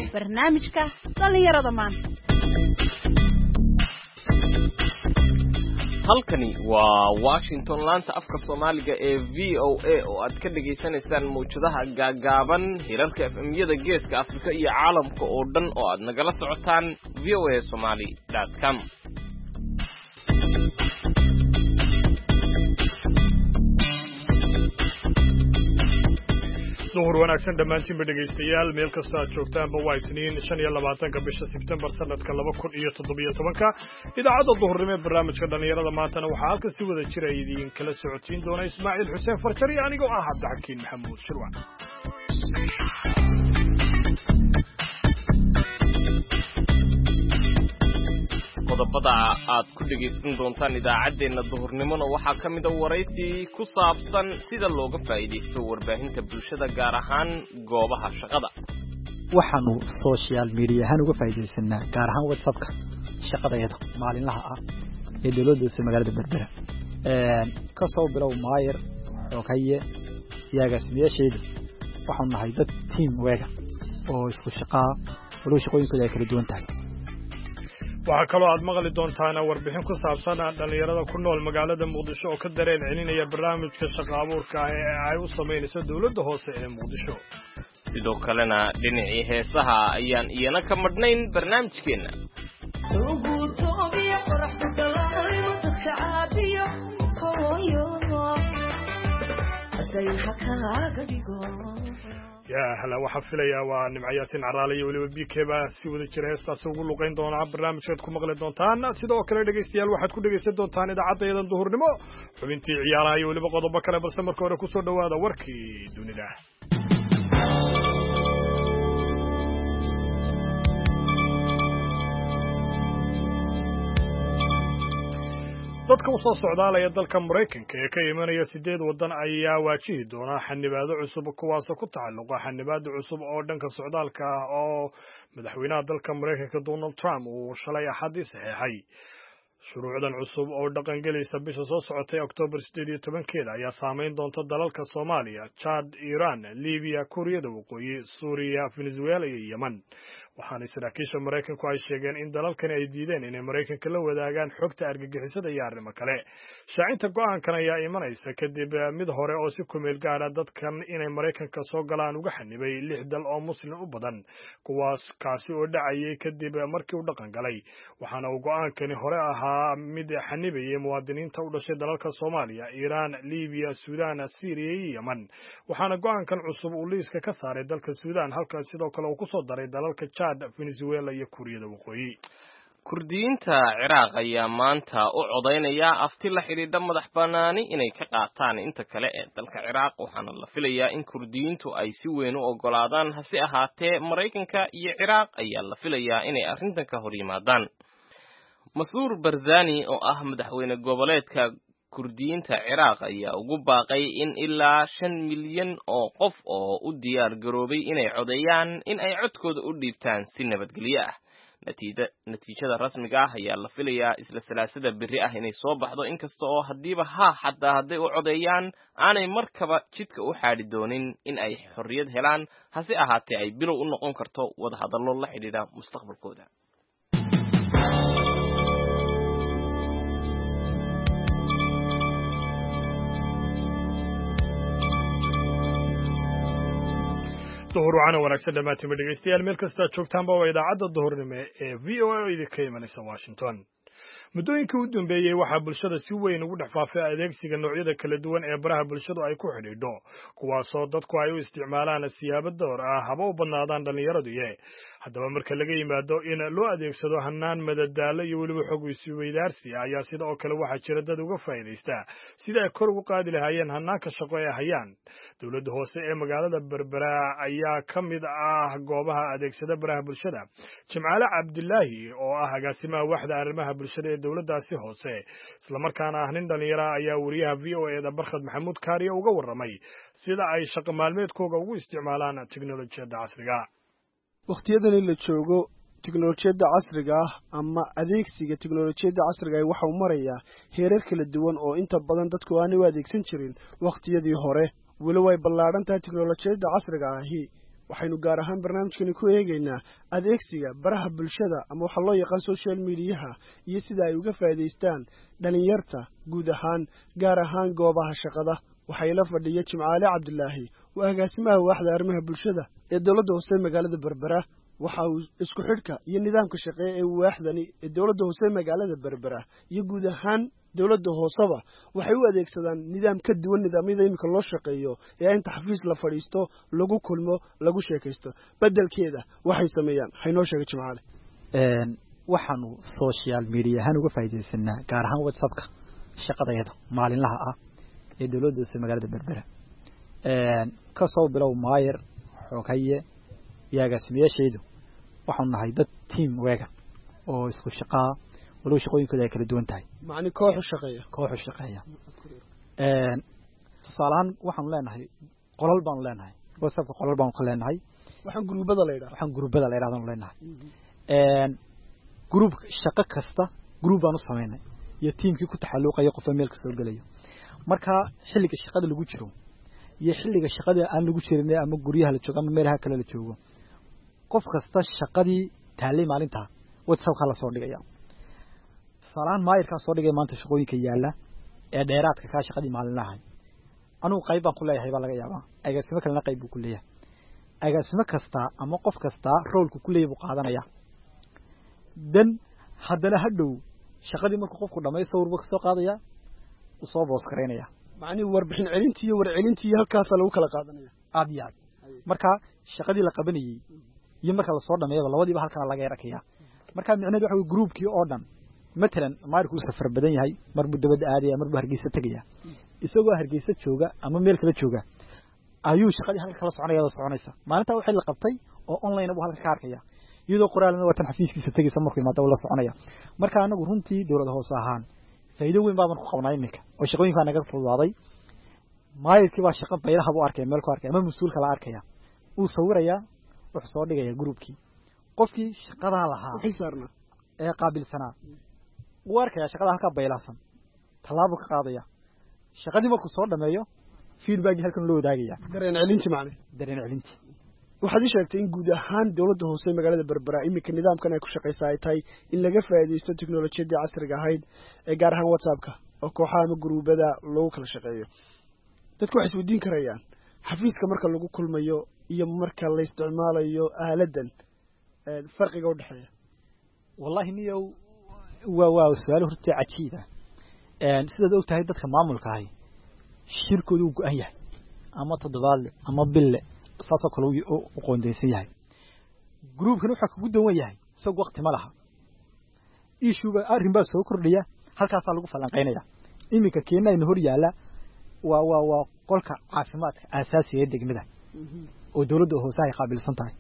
barnaamijka dhalinyarada maanta. halkani waa Washington laanta afka Soomaaliga ee VOA oo aad ka dhageysanaysaan mowjadaha gaagaaban hirarka FM-yada Geeska Afrika iyo caalamka oo dhan oo aad nagala socotaan voasomali.com. duhur wanaagsan dhammaantiin dhegaystayaal meel kasta aad joogtaanba waa Isniin 25 bisha Sebtembar sanadka 2017 idaacadda duhurnimo ee barnaamijka dhalinyarada maantana waxaa halka si wada jira idin kala socotiin doona Ismaaciil Xuseen Farjari anigoo ah Cabdixakiin Maxamuud Shirwac. qodobada aad ku dhageysan doontaan idaacadeena duhurnimona waxaa ka mid ah waraysi ku saabsan sida looga faa'iideysto warbaahinta bulshada gaar ahaan goobaha shaqada. waxaanu social media ahaan uga faa'iideysanaa gaar ahaan WhatsApp-ka shaqadayada maalinlaha ah ee dawladda magaalada Berbera ka soo bilow maayir xogaye iyaga sideesheeda waxaanu nahay dad team weega oo isku shaqaa walaal shaqooyinkooda ay kala duwan tahay. waxaa kaloo aad maqli doontaan warbixin ku saabsan dhalinyarada ku nool magaalada Muqdisho oo ka dareen celinaya barnaamijka shaqo abuurka ee ay u sameynayso dawladda hoose ee Muqdisho. sidoo kalena dhinacii heesaha ayaan iyana ka madhnayn barnaamijkeena. هلا waxaa filayaa waa nimcayaatin caraale iyo waliba BKba si wada jira heestaas ugu luqeyn doona barnaamijkeed ku maqli doontaan sidoo kale dhageystayaal waxaad ku dhageysan doontaan idaacadda duhurnimo xubintii ciyaaraha iyo waliba qodobo kale balse marka hore ku soo dhawaada warkii dunida. dadka u soo socdaalaya dalka Mareykanka ee ka imanaya 8 wadan ayaa waajihi doona xanibaado cusub kuwaas oo ku tacalluqa xanibaado cusub oo dhanka socdaalka ah oo madaxweynaha dalka Mareykanka Donald Trump uu shalay Axadii saxeexay. shuruucdan cusub oo dhaqan galaysa bisha soo socotay October 18 ayaa saameyn doonta dalalka Soomaaliya, Chad, Iran, Libya, Kuuriyada Waqooyi, Suuriya, Venezuela iyo Yemen. waxaana saraakiisha Mareykanku ay sheegeen in dalalkani ay diideen inay Mareykanka la wadaagaan xogta argagixisada iyo arrimo kale. shaacinta go'aankan ayaa imanaysa kadib mid hore oo si kumeel gaar ah dadkan inay Mareykanka soo galaan uga xanibay 6 dal oo muslim u badan kuwaas kaasi oo dhacayay kadib markii uu dhaqan galay. waxaana uu go'aankani hore ahaa mid xanibayay muwaadiniinta u dhashay dalalka Soomaaliya, Iran, Libya, Suudaan, Syria iyo Yemen. waxaana go'aankan cusub uu liiska ka saaray dalka Suudaan halka sidoo kale uu ku soo daray dalalka Venezuela iyo Kuuriyada Waqooyi. kurdiyiinta Ciraaq ayaa maanta u codeynaya afti la xidhiidha madax banaani inay ka qaataan inta kale ee dalka Ciraaq waxaana la filayaa in kurdiyiintu ay si weyn u ogolaadaan hase ahaatee Mareykanka iyo Ciraaq ayaa la filayaa inay arrintan ka hor yimaadaan. Mas'uur Barzani oo ah madaxweyne goboleedka kurdiyiinta Ciraaq ayaa ugu baaqay in ilaa 5 milyan oo qof oo u diyaar garoobay inay codeeyaan in ay codkooda u dhiibtaan si nabadgelyo ah. natiijada rasmiga ah ayaa la filayaa isla salaasada berri ah inay soo baxdo inkasta oo hadiiba xataa hadday u codeeyaan aanay markaba jidka u xaadhi doonin in ay xorriyad helaan hase ahaatee ay bilow u noqon karto wada hadallo la xidhiidha mustaqbalkooda. duhur waxaana wanaagsan dhammaantiin dhegaystayaal meel kasta aad joogtaanba waa idaacadda duhurnimo ee VOA oo idinka imanaysa Washington. muddooyinkii u dambeeyey waxaa bulshada si weyn ugu dhex faafay adeegsiga noocyada kala duwan ee baraha bulshadu ay ku xidhiidho kuwaasoo dadku ay u isticmaalaan siyaabo door ah haba u badnaadaan dhalinyaradu haddaba marka laga yimaado in loo adeegsado hanaan madadaalo iyo weliba xog isweydaarsi ayaa sidoo kale waxaa jira dad uga faa'iideysta sida ay kor ugu qaadi lahaayeen hanaanka shaqo ee hayaan. dawladda hoose ee magaalada Berbera ayaa ka mid ah goobaha adeegsada baraha bulshada. Jimcaale Cabdilaahi oo ah agaasimaha waaxda arrimaha bulshada ee dawladdaasi hoose isla markaana ah nin dhalinyaro ayaa wariyaha VOA Barkhad Maxamuud Kaariye uga warramay sida ay shaqo maalmeedkooda ugu isticmaalaan tiknoolajiyadda casriga. waqtiyadani la joogo tiknoolajiyadda casriga ah ama adeegsiga tiknoolajiyadda casriga ah waxa uu marayaa heerar kala duwan oo inta badan dadku aanay u adeegsan jirin waqtiyadii hore. weli way ballaaran tahay tiknoolajiyadda casriga ahi waxaynu gaar ahaan barnaamijkani ku eegaynaa adeegsiga baraha bulshada ama waxa loo yaqaan social mediaha iyo sida ay uga faa'iidaystaan dhalinyarta guud ahaan gaar ahaan goobaha shaqada waxay la fadhiya Jimcaale Cabdulaahi oo agaasimaha waaxda arrimaha bulshada ee dawladda hoose magaalada Berbera waxa uu isku xidhka iyo nidaamka shaqeeye ee waaxdani ee dawladda hoose magaalada Berbera iyo guud ahaan dawladda hooseba waxay u adeegsadaan nidaam ka duwan nidaamyada imika loo shaqeeyo ee inta xafiis la fadhiisto lagu kulmo lagu sheekaysto bedelkeeda waxay sameeyaan haynoo sheegay Jimcaale waxaanu social media ahaan uga faa'iideysanaa gaar ahaan WhatsApp-ka shaqadayada maalinlaha ah ee dawladda hoose magaalada Berbera ka soo bilow maayir xogaye iyo agaasimayaasheedu waxaanu nahay dad team weega oo isku shaqaa walow shaqooyinkooda ay kala duwan tahay macni koox u shaqeeya tusaalahaan waxaanu leenahay qolal baanu leenahay WhatsApp-ka qolal baanu ka leenahay waxaan gruubada la yiraahdo leenahay group shaqo kasta group baanu sameynay iyo teamkii ku taxalluqaya qof meel ka soo galayo marka xilliga shaqada lagu jiro iyo xilliga shaqada aan lagu jirin ama guriyaha la joogo ama meelaha kale la joogo qof kasta shaqadii taalay maalinta WhatsApp-ka la soo dhigaya salaan maayirka soo dhigay maanta shaqooyinka yaala ee dheeraadka ka shaqadii maalinlaha anuu qayb baan ku leeyahay baa laga yaabaa agaasimo kalena qayb buu ku leeyahay agaasimo kasta ama qof kasta roolku ku leeyahay buu qaadanaya dan haddana hadhow shaqadii markuu qofku dhameeyo sawirba ka soo qaadaya u soo boos kareynaya macni warbixin celintii iyo war celintii halkaas lagu kala qaadanaya aad yaad marka shaqadii la qabanayay iyo marka la soo dhameeyo labadiiba halkan laga yarakaya marka micnaheedu waxa weey groupkii oo dhan مثلا ماركو سفر بدن yahay mar mudabad aadaya mar hargeysa tagaya isagoo hargeysa jooga ama meel kale jooga ayuu shaqadii halka kala soconaysa maalinta waxa la qabtay oo online uu halka ka arkaya iyadoo qoraalna watan xafiiskiisa tagaysa markuu imaado la soconaya marka anagu runtii dawladda hoose ahaan faa'iido weyn baan ku qabnaa imika oo shaqooyinka naga fududaaday maayirkii baa shaqo baylaha buu arkay meel ku arkay ama mas'uulka la arkaya uu sawiraya wuxuu soo dhigaya groupkii qofkii shaqada lahaa xisaarna ee qaabilsanaa warka shaqada halka baylasan talaabo ka qaadaya shaqadii markuu soo dhameeyo feedback halkan loo wadaagaya dareen celinti waxaad sheegtay in guud ahaan dawladda hoose magaalada Berbera imika nidaamkan ay ku shaqeysaa ay tahay in laga faa'iideysto tiknoolajiyada casriga ahayd ee gaar ahaan WhatsApp-ka oo kooxaha ama gruubada lagu kala shaqeeyo dadku waxay isweydiin karayaan xafiiska marka lagu kulmayo iyo marka la isticmaalayo aaladan farqiga u dhaxeeya wallahi niyow waa su'aal horta cajiida sidaad og tahay dadka maamulka ahay shirkoodu uu go'an yahay ama toddobaad ama bil saasoo kale uu qoondeysan yahay groupkan waxa ku doon yahay soo waqti ma laha issue arrin baa soo kordhiya halkaas lagu falanqeynaya imika keenay in hor yaala waa qolka caafimaadka asaasiga ee degmada oo dawladda hoose ay qaabilsan tahay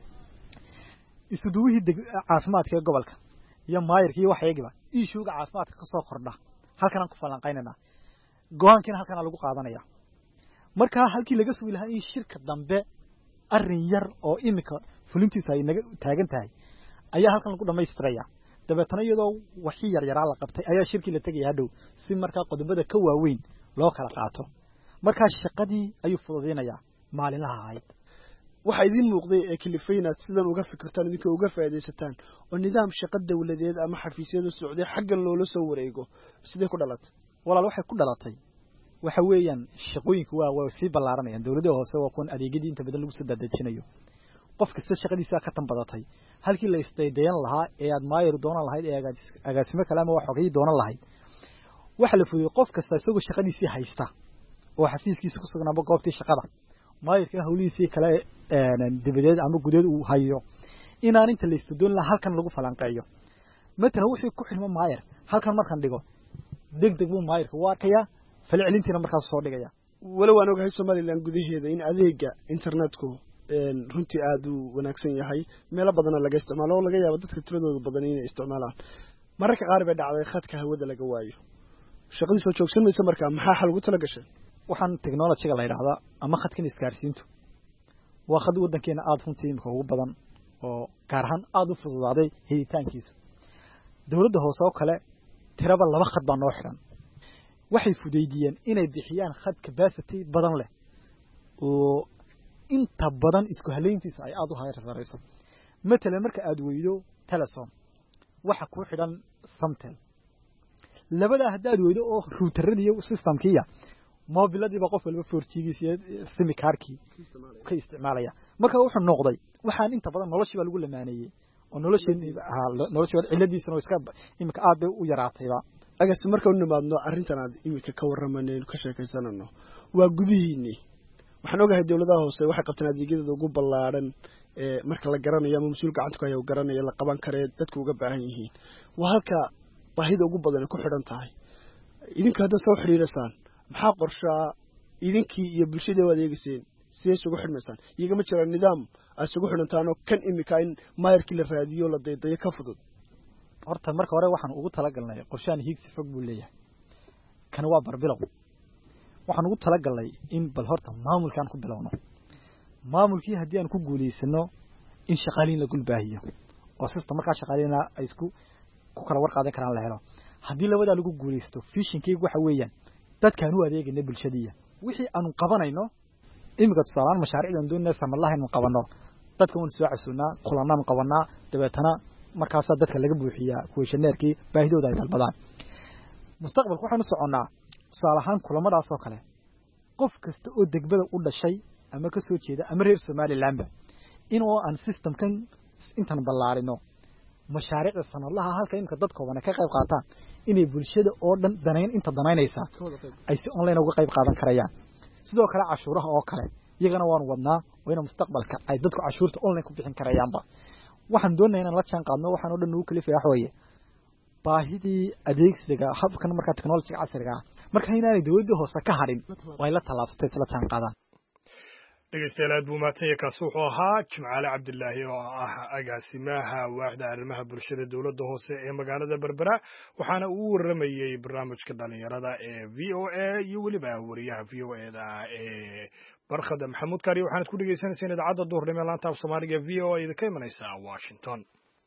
isuduwihii caafimaadka ee gobolka iyo maayirkii waxa yagiba issue-ga caafimaadka ka soo kordha halkan aan ku falanqeynana go'aankina halkan lagu qaadanaya marka halkii laga sugi lahaa in shirka dambe arrin yar oo imika fulintiisa ay naga taagan tahay ayaa halkan lagu dhameystiraya dabeetana iyadoo wixii yar la qabtay ayaa shirkii la tagay hadhow si marka qodobada ka waaweyn loo kala qaato marka shaqadii ayuu fududeynaya maalinlaha ahayd waxa idin muuqday ee kilifayna sidan uga fikirtaan idinka uga faa'iideysataan oo nidaam shaqo dawladeed ama xafiisyada Soomaaliya xaggan loola soo wareego sidee ku dhalatay walaal waxay ku dhalatay waxa weeyaan shaqooyinku waa si ballaaranayaan dawladda hoose waa kuwan adeegyadii inta badan lagu soo dadajinayo qof kasta shaqadiisa ka tan badatay halkii la isdaydayan lahaa ee aad maayir doonan lahayd ee agaasimo kale ama wax xogay doonan lahayd waxa la fududeeyay qof kasta isagoo shaqadiisa haysta oo xafiiskiisa ku sugnaaba goobtii shaqada maayirka hawlihiisa kale dibadeed ama gudeed uu hayo inaan inta la istudoon la halkan lagu falanqeeyo matana wixii ku xilmo maayir halkan markan dhigo degdeg buu maayirka waa arkaya falcelintiina markaas soo dhigaya wala waan ogahay Soomaaliland gudaheeda in adeega internetku runtii aad u wanaagsan yahay meel badan laga isticmaalo oo laga yaabo dadka tiradooda badan inay isticmaalaan mararka qaar bay dhacday khadka hawada laga waayo shaqadii soo joogsanaysa marka maxaa xal ugu tala gashay waxaan technology-ga la yiraahdo ama khadkan isgaarsiintu waa khad wadankeena aad runtii imka ugu badan oo gaar ahaan aad u fududaaday helitaankiisa dawladda hoose oo kale tiraba 2 khad baa noo xiran waxay fudeydiyeen inay bixiyaan khad capacity badan leh oo inta badan isku haleyntiisa ay aad u hayrsarayso مثلا marka aad weydo telesom waxa ku xidhan samtel labada hadaad weydo oo routeradiyo systemkiya mobiladiiba qof walba 4G sim cardki ka isticmaalaya marka wuxuu noqday waxaan inta badan noloshiba lagu lamaanayay oo noloshiba ciladiisana iska imika aad u yaraatayba agaas marka uu nimaadno arintan aad imika ka waramaneen ka sheekaysanano waa gudihiini waxaan ogahay dawladaha hoose waxay qabtaan adeegyada ugu ballaaran marka la garanayo ama mas'uul gacanta ku hayo garanayo la qaban kare dadku uga baahan yihiin waa halka baahida ugu badan ku xidhan tahay idinka hadda soo xiriirasaan maxaa qorshaa idinkii iyo bulshada adeegseen sidee ugu xidhmaysaan iyaga ma jiraan nidaam aad ugu xidhantaan oo kan imika in maayarkii la raadiyo la daydayo ka fudud horta marka hore waxaan ugu talagalnay qorshaan higsi fog buu leeyahay kan waa barbilow waxaan ugu talagalnay in bal horta maamulkan ku bilowno maamulkii hadii aan ku guuleysano in shaqaaliin la gulbaahiyo oo system marka shaqaaliina ay isku ku kala warqaadan karaan la helo hadii labada lagu guuleysto fishinkeygu waxa weeyaan dadkan u adeegayna bulshadiya wixii aanu qabanayno imika tusaalaan mashaariicdan doonayna samalaha inuu qabano dadka uu soo casuunaa kulanaan qabanaa dabeetana markaas dadka laga buuxiyaa kuweeshaneerkii baahidooda ay dalbadaan mustaqbalku waxaanu soconaa tusaalahaan kulamadaas oo kale qof kasta oo degbada u dhashay ama ka soo jeeda ama reer Soomaaliland inuu aan systemkan intan ballaarino mashaariicda sanadlaha halka imka dadka wana ka qayb qaataan inay bulshada oo dhan danayn inta danaynaysa ay si online uga qayb qaadan karayaan sidoo kale cashuuraha oo kale iyagana waan wadnaa wayna mustaqbalka ay dadku cashuurta online ku bixin karayaanba waxaan doonaynaa inaan la jaan qaadno waxaan oo dhan ugu kalifa waxweeye baahidii adeegsiga habkan marka technology casriga marka inaanay dawladda hoose ka harin way la talaabsatay isla jaan qaadaan dhegeystayaal aad buu maatay kaas wuxuu ahaa Jimcaale Cabdillaahi oo ah agaasimaha waaxda arrimaha bulshada dawladda hoose ee magaalada Berbera waxaana uu waramayay barnaamijka dhalinyarada ee VOA iyo waliba wariyaha VOA-da ee Barkhada Maxamuud Kari waxaad ku dhageysanaysaan idaacadda duhurnimo laanta Soomaaliga VOA idinka imanaysa Washington.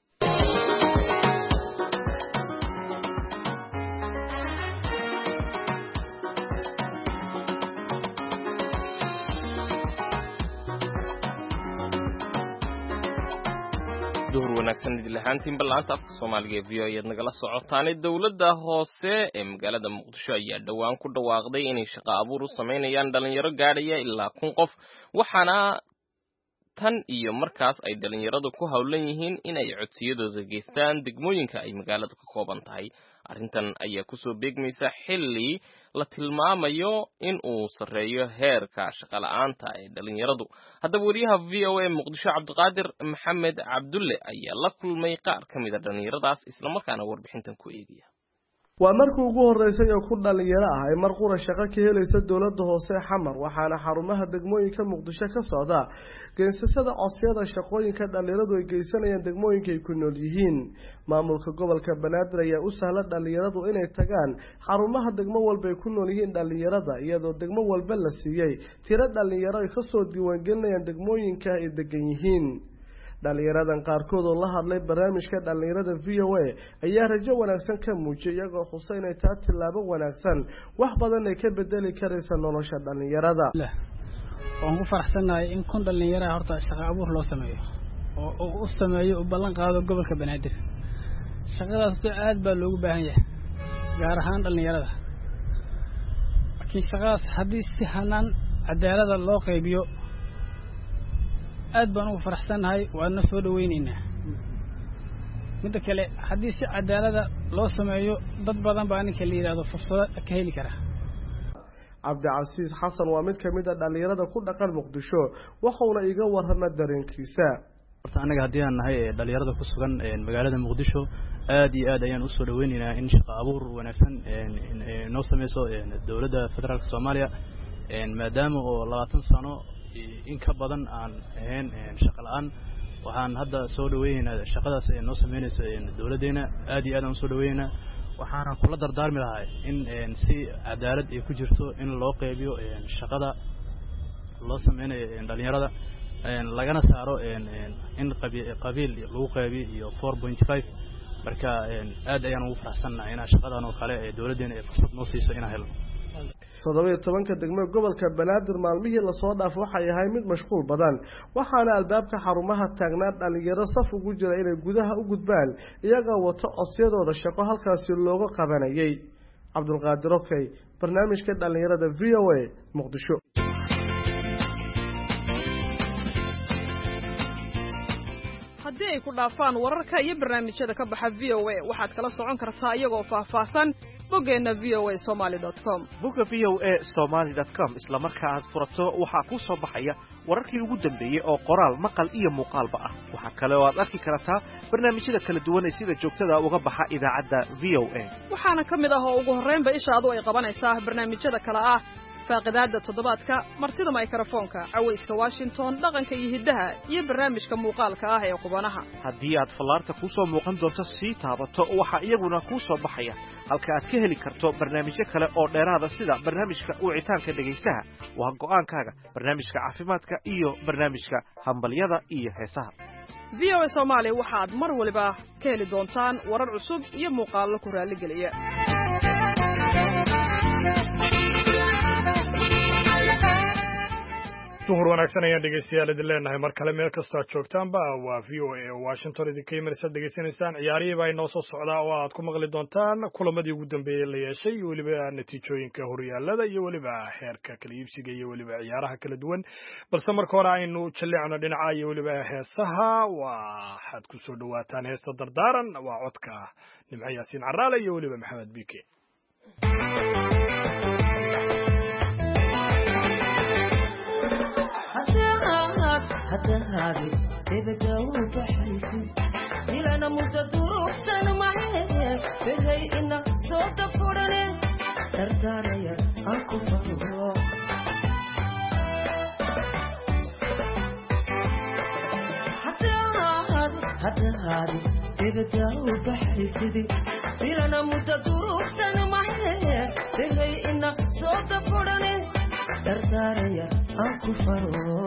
duhur wanaagsan idil ahaantiin ballaanta afka Soomaaliga ee VOA aad nagala socotaan dawladda hoose ee magaalada Muqdisho ayaa dhawaan ku dhawaaqday inay shaqo abuur u sameynayaan dhalinyaro gaadhaya ilaa 1,000 qof waxaana tan iyo markaas ay dhalinyaradu ku hawlan yihiin inay codsiyadooda geystaan degmooyinka ay magaalada ka kooban tahay arrintan ayaa ku soo beegmaysa xilli la tilmaamayo in uu sareeyo heerka shaqo la'aanta ee dhalinyaradu haddaba wariyaha VOA Muqdisho Cabdiqaadir Maxamed Cabdulle ayaa la kulmay qaar ka mid ah dhalinyaradaas isla markaana warbixintan ku eegaya waa markii ugu horeysay oo ku dhalinyaro ah ay mar qura shaqo ka helaysa dawladda hoose Xamar waxaana xarumaha degmooyinka Muqdisho ka socda geysashada codsiyada shaqooyinka dhalinyaradu ay geysanayaan degmooyinka ay ku nool yihiin maamulka gobolka Banaadir ayaa u sahla dhalinyaradu inay tagaan xarumaha degmo walba ay ku nool yihiin dhalinyarada iyadoo degmo walba la siiyay tiro dhalinyaro ay ka soo diiwaan gelinayaan degmooyinka ay degan yihiin dhalinyaradan qaarkood oo la hadlay barnaamijka dhalinyarada VOA ayaa rajo wanaagsan ka muujiyay iyagoo xusay inay taa tilaabo wanaagsan wax badan ay ka bedeli karaysa nolosha dhalinyarada waan ku faraxsanahay in kun dhalinyaro horta shaqo abuur loo sameeyo oo u sameeyo u ballan qaado gobolka Banaadir shaqadaas aad baa loogu baahan yahay gaar ahaan dhalinyarada laakiin shaqadaas haddii si hanaan cadaalad loo qaybiyo aad baan ugu faraxsanahay waana soo dhaweynaynaa mid kale haddii si cadaalad loo sameeyo dad badan baa ninka la yiraahdo fursad ka heli kara Cabdicasiis Xasan waa mid kamid ah dhalinyarada ku dhaqan Muqdisho wuxuuna iga warramay dareenkiisa horta anaga hadii aan nahay dhalinyarada ku sugan magaalada Muqdisho aad iyo aad ayaan u soo dhaweynaynaa in shaqo abuur wanaagsan noo sameyso dawladda federaalka Soomaaliya maadaama oo 20 sano in ka badan aan ahayn shaqo la'aan waxaan hadda soo dhaweynaynaa shaqadaas ay noo sameynayso dawladeena aad iyo aad aan soo dhaweynaynaa waxaana kula dardaarmi lahaa in si cadaalad ay ku jirto in loo qaybiyo shaqada loo sameynayo dhalinyarada lagana saaro in qabiil lagu qaybiyo iyo 4.5 marka aad ayaan ugu faraxsanahay in shaqadan oo kale ee dawladeena ay fursad noo siiso in aan helno 17 degmo gobolka Banaadir maalmihii la soo dhaaf waxay ahay mid mashquul badan waxaana albaabka xarumaha taagnaa dhalinyaro saf ugu jira inay gudaha u gudbaan iyaga wato codsiyadooda shaqo halkaasi looga qabanayay Cabdulqaadir Okey barnaamijka dhalinyarada VOA Muqdisho haddii ay ku dhaafaan wararka iyo barnaamijyada ka baxa VOA waxaad kala socon kartaa iyagoo faahfaahsan boggeena voasomali.com bogga voasomali.com isla marka aad furato waxaa ku soo baxaya wararkii ugu dambeeyay oo qoraal maqal iyo muuqaalba ah waxaa kale oo aad arki kartaa barnaamijyada kala duwan ee sida joogtada uga baxa idaacadda VOA waxaana ka mid ah oo ugu horreynba ishaadu ay qabanaysaa barnaamijyada kale ah faaqidaada toddobaadka martida mikrofoonka cawayska Washington dhaqanka iyo hidaha iyo barnaamijka muuqaalka ah ee qubanaha haddii aad fallaarta ku soo muuqan doonto si taabato waxa iyaguna ku soo baxaya halka aad ka heli karto barnaamijyo kale oo dheeraada sida barnaamijka wicitaanka dhageystaha waa go'aankaaga barnaamijka caafimaadka iyo barnaamijka hambalyada iyo heesaha VOA Somali waxaad mar waliba ka heli doontaan warar cusub iyo muuqaallo ku raali geliya duhur wanaagsan ayaan dhegeystayaal idin leenahay mar kale meel kastoo aad joogtaanba waa VOA Washington idinka imanaysaad dhegeysanaysaan ciyaarihii baa inoo soo socdaa oo aad ku maqli doontaan kulamadii ugu dambeeyey la yeeshay iyo weliba natiijooyinka horyaalada iyo weliba heerka kala iibsiga iyo weliba ciyaaraha kala duwan balse marka hore aynu jalleecno dhinaca iyo weliba heesaha waxaad ku soo dhawaataan heesta dardaaran waa codka Nimco Yaasiin Caraale iyo weliba Maxamed Biike حتى هذه تبدأ وتحيسي إلى نموت ظروف سنة معي بهي إنا صوت فرني تردانيا أنكو فروا حتى هذه تبدأ وتحيسي إلى نموت ظروف سنة معي بهي إنا صوت فرني تردانيا أنكو فروا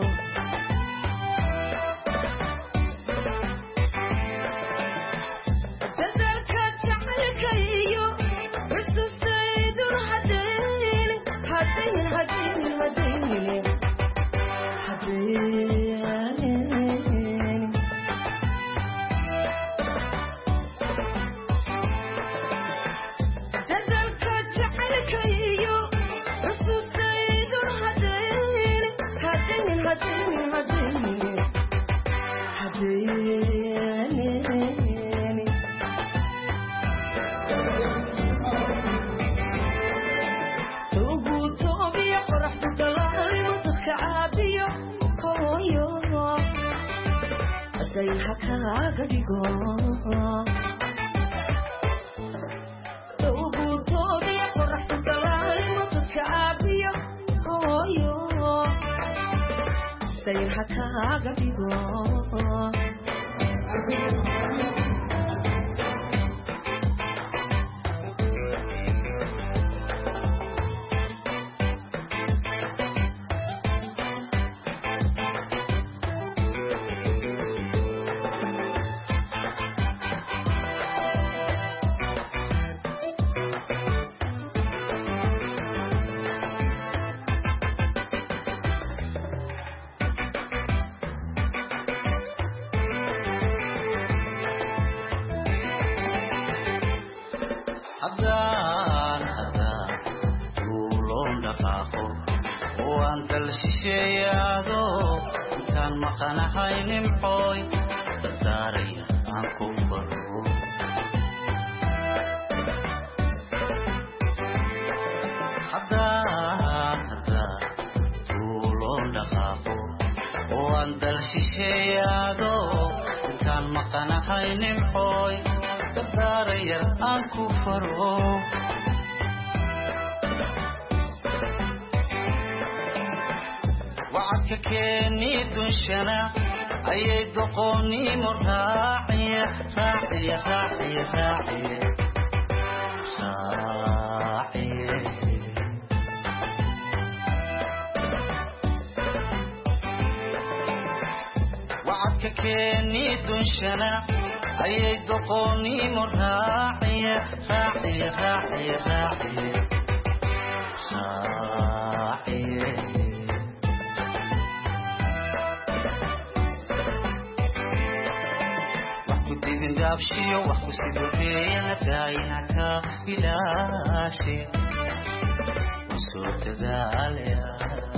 gaabshiyo wax ku sidobeeyana daayinaka bilaashe soo dadaalaya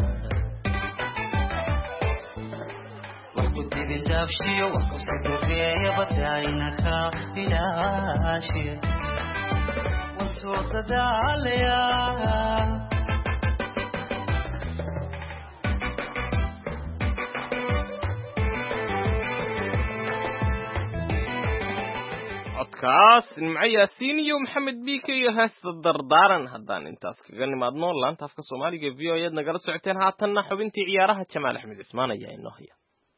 wax ku dibin gaabshiyo wax ku sidobeeyaba daayinaka bilaashe soo dadaalaya codkaas nimco yaasiin iyo maxamed biike iyo heesta dardaaran haddaan intaas kaga nimaadno laanta afka soomaaliga v o eed nagala socoteen haatanna xubintii ciyaaraha jamaal axmed cismaan ayaa inoo haya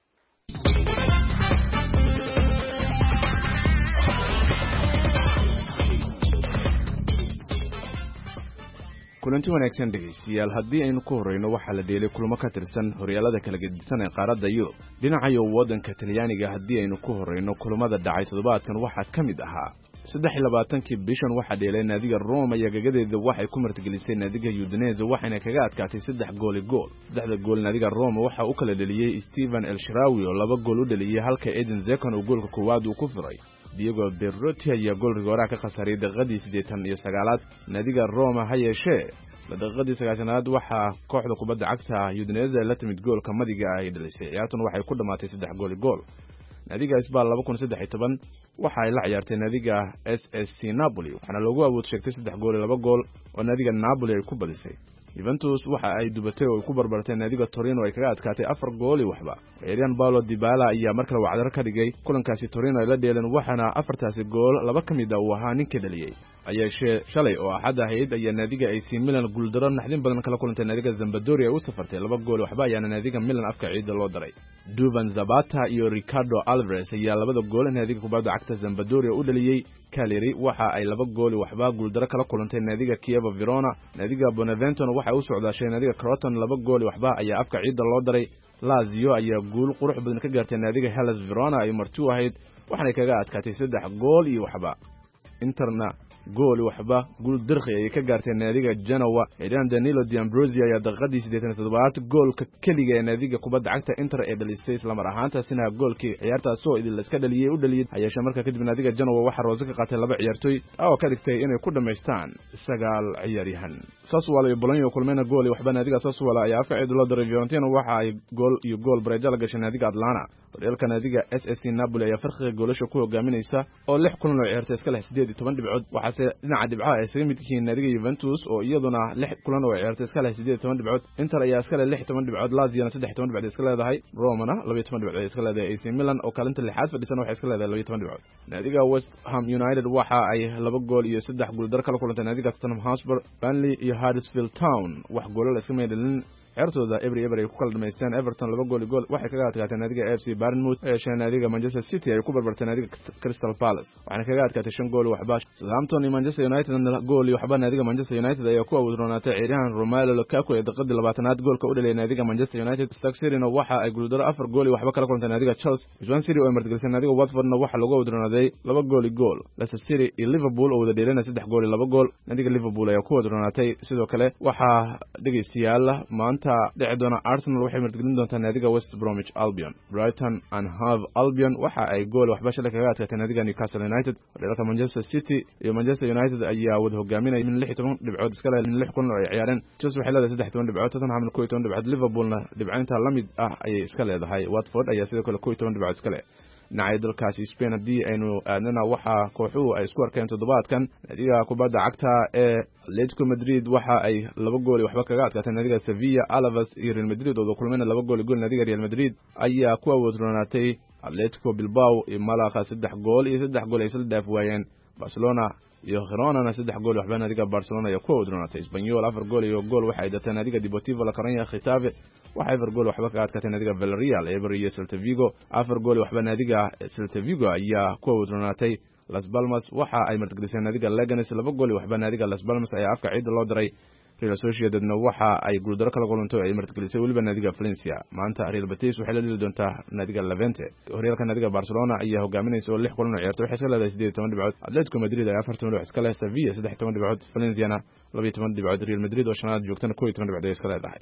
kulanti wanaagsan dhegaystayaal haddii aynu ku horreyno waxaa la dheelay kulamo ka tirsan horyaalada kala gedisan ee qaaradda yurub dhinacayo waddanka talyaaniga haddii aynu ku horreyno kulamada dhacay toddobaadkan waxaa ka mid ahaa 23-kii bishan waxaa dheelay naadiga Roma iyo gagadeeda waxay ku martigelisay naadiga Udinese waxayna kaga adkaatay 3 gool iyo gool. 3 gool naadiga Roma waxa uu kala dhaliyay Steven El Shaarawy oo 2 gool u dhaliyay halka Edin Dzeko uu goolka koowaad uu ku firay. Diego Berrotti ayaa gool rigoora ka khasaaray daqiiqadii 89aad naadiga Roma ha yeeshee daqiiqadii 90aad waxaa kooxda kubadda cagta Udinese la timid goolka madiga ay dhalisay. ciyaartuna waxay ku dhamaatay 3 gool iyo gool. naadiga Isbal 2013 waxa ay la ciyaartay naadiga SSC Napoli waxaana loogu awood sheegtay 3 gool iyo 2 gool oo naadiga Napoli ay ku badisay. Juventus waxa ay dubatay oo ku barbartay naadiga Torino ay kaga adkaatay 4 gool iyo waxba. Ciyaaryahan Paulo Dybala ayaa markale wacdar ka dhigay kulankaasi Torino ay la dheeleen waxaana 4taasi gool 2 kamid ah uu ahaa ninkii dhaliyay. ayeeshee shalay oo axad ahayd ayaa naadiga AC Milan guuldaro naxdin badan kala kulantay naadiga Sampdoria u safartay 2 gool waxba ayaana naadiga Milan afka ciida loo daray. Duvan Zapata iyo Ricardo Alvarez ayaa 2 gool naadiga kubadda cagta Sampdoria u dhaliyay. Cagliari waxa ay 2 gool waxba guuldaro kala kulantay naadiga Chievo Verona. naadiga Benevento waxa uu socdaashay naadiga Crotone 2 gool waxba ayaa afka ciida loo daray. Lazio ayaa guul qurux badan ka gaartay naadiga Hellas Verona ay martuu ahayd waxaana kaga adkaatay 3 gool iyo waxba. Interna gool waxba guul dirqi ay ka gaartay naadiga Genoa. Ciidan Danilo D'Ambrosio ayaa daqiiqadii 87 goolka kaliya ee naadiga kubadda cagta Inter ee dhalisay isla mar ahaantaasina goolkii ciyaartaas oo idil iska dhaliyay u dhaliyay ayeesha markaa kadib naadiga Genoa waxa roose ka qaatay 2 ciyaartoy oo ka dhigtay inay ku dhameystaan 9 ciyaaryahan. Sassuolo iyo Bologna kulmayna gool iyo waxba naadiga Sassuolo ayaa afka ciid loo daray. Fiorentina waxa ay gool iyo gool bareejo la gashay naadiga Atlanta. horyaalka naadiga SSC Napoli ayaa farqiga goolasha ku hogaaminaysa oo 6 kulan oo ciyaartay iska leh 18 dhibcood. waxaase dhinaca dhibcaha ay isaga mid yihiin naadiga Juventus oo iyaduna 6 kulan oo ciyaartay iska leh 18 dhibcood. Inter ayaa iska leh 16 dhibcood. Lazio 13 dhibcood iska leedahay. Roma 12 dhibcood iska leedahay. AC Milan oo kaalinta 6aad fadhisan waxay iska leedahay 12 dhibcood. naadiga West Ham United waxa ay 2 gool iyo 3 gool dar kala kulantay naadiga Tottenham Hotspur. Burnley iyo Huddersfield Town wax gool la iska meedelin ciyaartooda every ay ku kala dhameysteen. Everton 2 gool iyo gool waxay kaga adkaatay naadiga FC Bournemouth ee naadiga Manchester City ay ku barbartay naadiga Crystal Palace waxaana kaga adkaatay 5 gool waxba. Southampton iyo Manchester United gool iyo waxba naadiga Manchester United ayaa ku awoodroonatay ciyaaryahan Romelu Lukaku ee daqiiqadii 20aad goolka u dhaliyay naadiga Manchester United. Stoke City waxa ay guuldaro 4 gool iyo waxba kala kulantay naadiga Chelsea. Swansea City oo martigelisay naadiga Watford waxa lagu awoodroonaaday 2 gool iyo gool. Leicester City iyo Liverpool oo wada dheelayna 3 gool iyo 2 gool. naadiga Liverpool ayaa ku awoodroonatay. sidoo kale waxa dhageystayaal maanta dhici doona Arsenal waxay martigelin doontaa naadiga West Bromwich Albion. Brighton and Hove Albion waxa ay gool waxba shalay kaga adkaatay naadiga Newcastle United. horyaalka Manchester City iyo Manchester United ayaa wada hogaaminaya min 16 dhibcood iska leh 6 kulan oo ay ciyaareen. Chelsea waxay leedahay 13 dhibcood. Tottenham 12 dhibcood. Liverpoolna dhibcaynta la mid ah ayay iska leedahay. Watford ayaa sidoo kale 12 dhibcood iska leh. dhinaca dalkaasi Spain haddii aynu aadnana waxa kooxuhu ay isku arkeen toddobaadkan naadiga kubadda cagta ee Atletico Madrid waxa ay 2 gool waxba kaga adkaatay naadiga Sevilla. Alaves iyo Real Madrid oo kulmayna 2 gool iyo gool. naadiga Real Madrid ayaa ku awoodroonatay Atletico Bilbao iyo Malaga 3 gool iyo 3 gool ay isla dhaaf waayeen. Barcelona iyo Girona 3 gool waxba naadiga Barcelona ayaa ku awoodroonatay. Espanyol 4 gool iyo gool waxay datay naadiga Deportivo La Coruña. Getafe waxay 4 gool waxba kaga adkaatay naadiga Villarreal. Eibar iyo Celta Vigo 4 gool waxba naadiga Celta Vigo ayaa ku awoodroonatay. Las Palmas waxa ay martigelisay naadiga Leganes 2 gool waxba naadiga Las Palmas ayaa afka ciida loo daray. Real Sociedadna waxa ay guuldaro kala kulantay ay martigelisay waliba naadiga Valencia. maanta Real Betis waxay la dhili doontaa naadiga Levante. horyaalka naadiga Barcelona ayaa hogaaminaysa oo 6 kulan oo ciyaartay waxay iska leedahay 18 dhibcood. Atletico Madrid ayaa 40 dhibcood iska leh. Sevilla 13 dhibcood. Valencia 12 dhibcood. Real Madrid oo shanaad joogtana 12 dhibcood iska leedahay.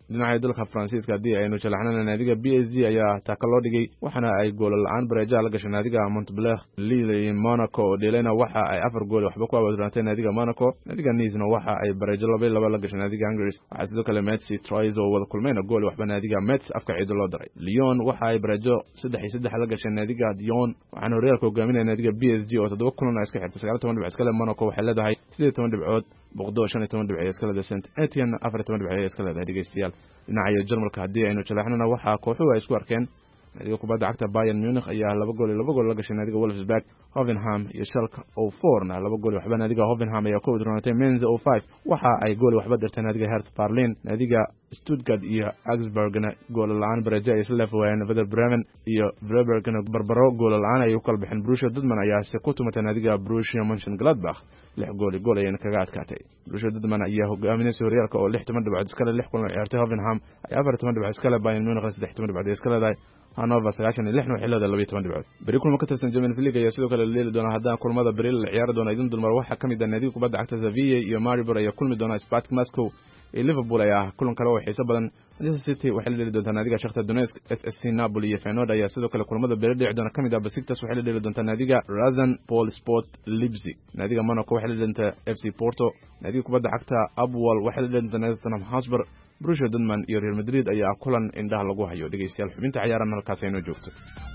dhinaca dalka Faransiiska haddii aynu jalaxnana naadiga PSG ayaa taaka loo dhigay waxaana ay gool la'aan bareeja la gashay naadiga Montpellier. Lille iyo Monaco oo dheelayna waxa ay 4 gool waxba ku awadrantay naadiga Monaco. Naadiga Nice waxa ay bareejo 2-2 la gashay naadiga Angers. Waxa sidoo kale Metz Troyes oo wada kulmayna gool waxba naadiga Metz afka ciid loo daray. Lyon waxa ay bareejo 3-3 la gashay naadiga Dijon. Waxaana horyaalka hogaaminaya naadiga PSG oo 7 kulan ay iska xirtay 19 dhibcood iska leh. Monaco waxay leedahay 18 dhibcood. Boqdo 15 dhibcood iska leh Saint Etienne 14 dhibcood iska leh dhageystayaal. dhinaca Jarmalka haddii aynu jalaxnana waxa kooxuhu ay isku arkeen naadiga kubadda cagta Bayern Munich ayaa 2 gool la gashay naadiga Wolfsburg. Hoffenheim iyo Schalke 04 2 gool waxba naadiga Hoffenheim ayaa ku wadroonatay. Mainz 05 waxa ay gool waxba dirtay naadiga Hertha Berlin. naadiga Stuttgart iyo Augsburgna gool la'aan bareejo ay isla fogeeyeen. Werder Bremen iyo Freiburgna barbaro gool la'aan ay u kala bixeen. Borussia Dortmund ayaa si ku tumatay naadiga Borussia Mönchengladbach 6 gool ayayna kaga adkaatay. Borussia Dortmund ayaa hogaaminaysa horyaalka oo 16 dhibcood iska leh 6 kulan ciyaartay. Hoffenheim ay 14 dhibcood iska leh. Bayern Munich 13 dhibcood iska leedahay. Hannover 96 waxay leedahay 12 dhibcood. Bari kulmo ka tirsan Champions League ayaa sidoo kale leeli doona haddana kulmada Bari la ciyaari doona idin dulmar waxa kamid ah naadiga kubadda cagta Sevilla iyo Maribor ayaa kulmi doona. Spartak Moscow iyo Liverpool ayaa kulan kale oo xiiso badan. Manchester City waxay leeli doontaa naadiga Shakhtar Donetsk. SSC Napoli iyo Feyenoord ayaa sidoo kale kulmada Bari dhici doona kamid ah. Besiktas waxay leeli doontaa naadiga Rasenball Sport Leipzig. naadiga Monaco waxay leeli doontaa FC Porto. naadiga kubadda cagta Apoel waxay leeli doontaa Tottenham Hotspur. Borussia Dortmund iyo Real Madrid ayaa kulan indhaha lagu hayo. dhageystayaal xubinta ciyaaraha halkaas ay noo joogto.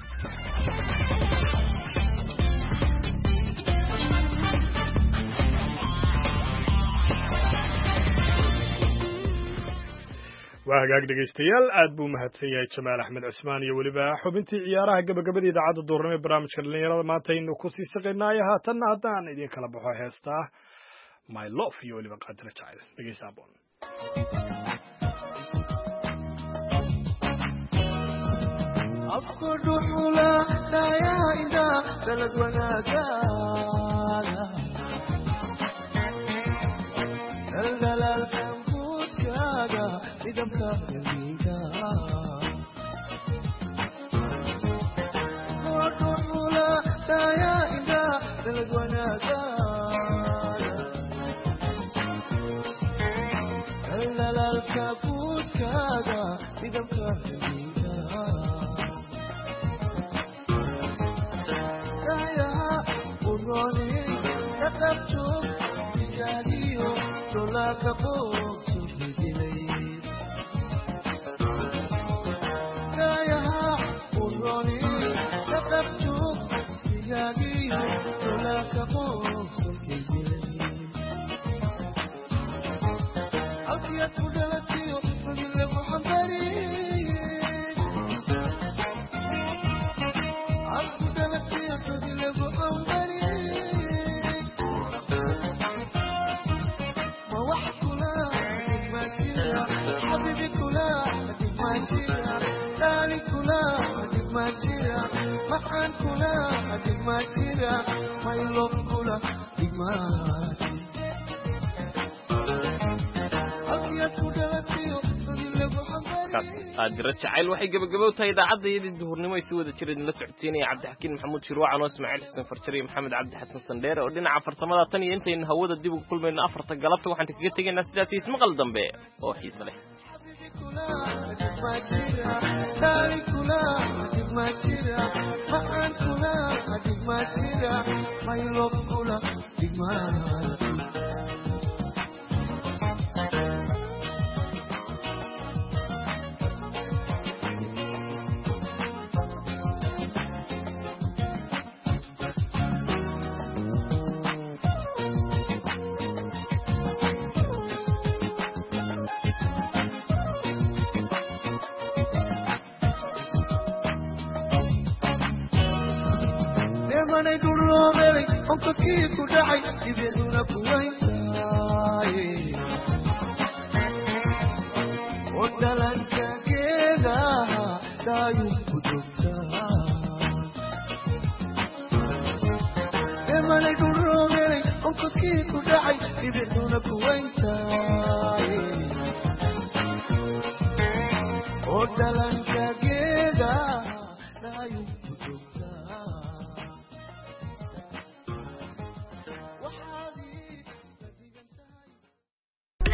waa hagaag dhegeystayaal aad buu mahadsan yahay Jamaal Axmed Cismaan iyo waliba xubintii ciyaaraha gabagabadii idaacadda duurnimo barnaamijka dhalinyarada maanta aynu ku sii shaqeynaayo haatanna haddaan idin kala baxo heestaa My Love iyo waliba Qadra Jacayl dhegeysta aboon afku dhuxula dayayda dalad wanaagana dalal kambuudkaaga idamka daliida dhuxula dayayda dalad wanaagana dalal kambuudkaaga idamka daliida Kapchuk digagiyo dola kapok sugilay Kaya uroni kapchuk digagiyo dola kapok sugilay Alkiya kudalatiyo magile muhammadi Alkudalatiyo magile muhammadi Makan kula adik majira my love kula digmati Alkiya kudalatiyo lagu xambari Qadra Jacayl waxay gabagabo tahay idaacadda duhurnimo ay soo wada jireen la socodsiinaya Cabdixakiin Maxamuud Shirwac oo Ismaaciil Xuseen Farjari Maxamed Cabdi Xasan Sandheer oo dhinaca farsamada tan iyo intayna hawada dib ugu kulmayna 4 galabta waxaan kaga tageynaa sidaas ismaqal dambe oo xiiso leh My love kula digmati Manay duroobay onka kii ku dhacay dibaduna ku wayntay oo dhalanka geeda daayu ku joogtaa Manay duroobay onka kii ku dhacay dibaduna ku wayntay